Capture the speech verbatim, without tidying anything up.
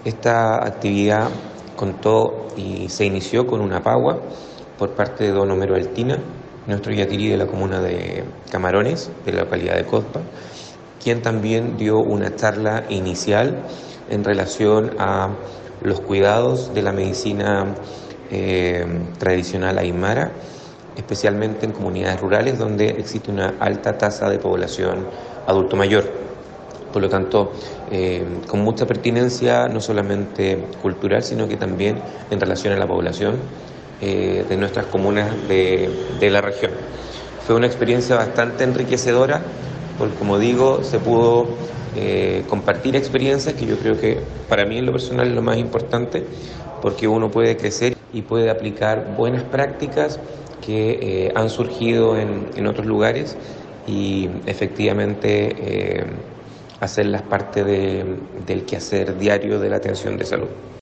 Esta actividad contó y se inició con una pagua por parte de don Homero Altina, nuestro yatirí de la comuna de Camarones, de la localidad de Cospa, quien también dio una charla inicial en relación a los cuidados de la medicina eh, tradicional aymara, especialmente en comunidades rurales donde existe una alta tasa de población adulto mayor. Por lo tanto, eh, con mucha pertinencia, no solamente cultural, sino que también en relación a la población eh, de nuestras comunas de, de la región. Fue una experiencia bastante enriquecedora, porque como digo, se pudo eh, compartir experiencias que yo creo que para mí en lo personal es lo más importante, porque uno puede crecer y puede aplicar buenas prácticas que eh, han surgido en, en otros lugares y efectivamente eh, hacerlas parte de, del quehacer diario de la atención de salud.